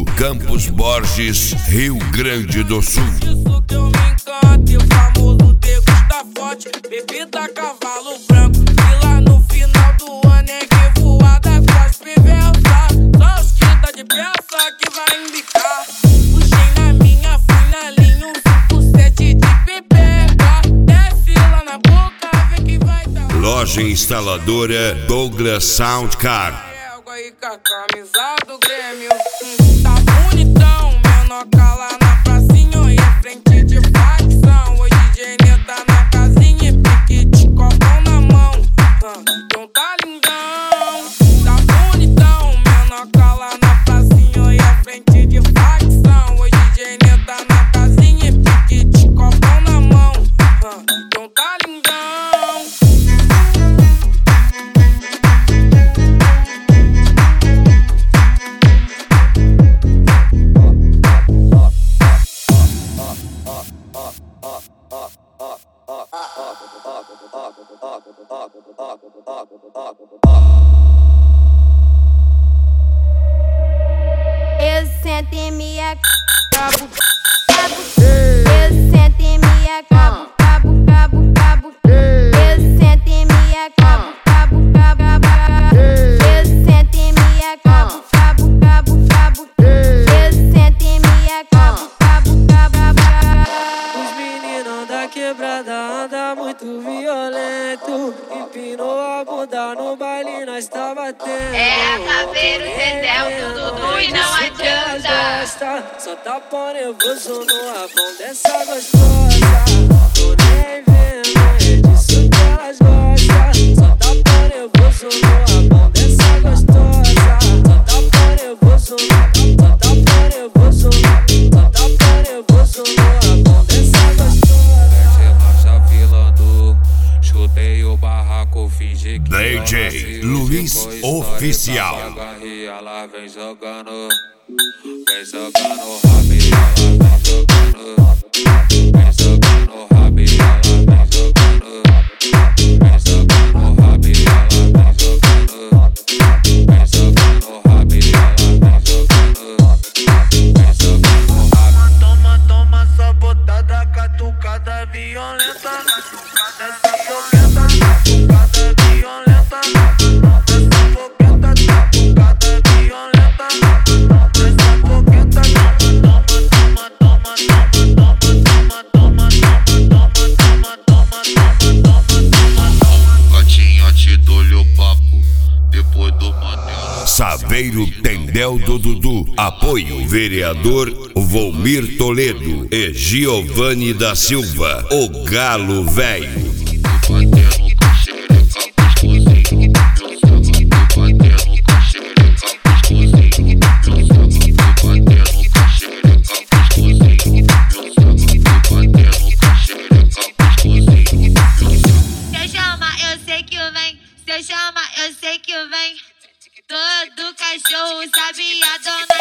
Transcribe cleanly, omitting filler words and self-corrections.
Dudu, Campos Borges, Rio Grande do Sul. Isso que eu me encanto, e o famoso degusta forte, bebida cavalo branco. E lá no final do ano é revoada cospe versa. Só os quinta de peça que vai embicar. Puxei na minha, fui na linha, um 5-7 de pepeca. Desce lá na boca, vê que vai dar. Loja instaladora Douglas Sound Car. E com a camisa do Grêmio. Tá bonitão, menor cala na pracinha e a frente de facção. Hoje Gênia tá na casinha e pique de copão na mão. Então tá lindão. Tá bonitão, menor cala na pracinha e a frente de facção. Hoje Gênia tá na casinha e pique de copão na mão. Então tá lindão. Eu sento e me acabo, eu sento e me acabo, cabo. Eu sento e me acabo, cabo. Eu sento e me acabo, cabo. Eu sento e me acabo, cabo. Os meninos da quebrada andam muito violento. Empinou a bunda no baile, nós tá batendo. É Saveiro, Zezé, o Dudu e não adianta. Só tá pão nervoso no rabão dessa gostosa. Tô nem vendo, é disso que elas gostam. Só tá pão nervoso no rabão dessa gostosa. Só tá pão nervoso no rabão dessa gostosa. Marcha filando, chutei o barraco, fingi que DJ Luiz Oficial. Ela vem jogando, rabi, ela vem jogando. Vem jogando rabi, ela vem jogando. Vem jogando rabi, ela vem jogando. Vem jogando rabi, ela vem jogando. Vem jogando rabi. Toma essa botada, catucada violenta. Essa fogueta, catucada violenta. Essa fogueta, catucada violenta. Essa fogueta, Gatinha, te dou-lhe o papo depois do Mandela. Saveiro Tendel do Dudu. Apoio vereador Volmir Toledo e Giovanni da Silva, o Galo Velho. Batendo com xereca gostosinho. Meu sábado batendo com xereca gostosinho. Meu sábado batendo com xereca gostosinho. Meu sábado batendo com xereca gostosinho. Se eu chama, eu sei que vem. Se eu chama, eu sei que vem. Todo cachorro sabe a dona.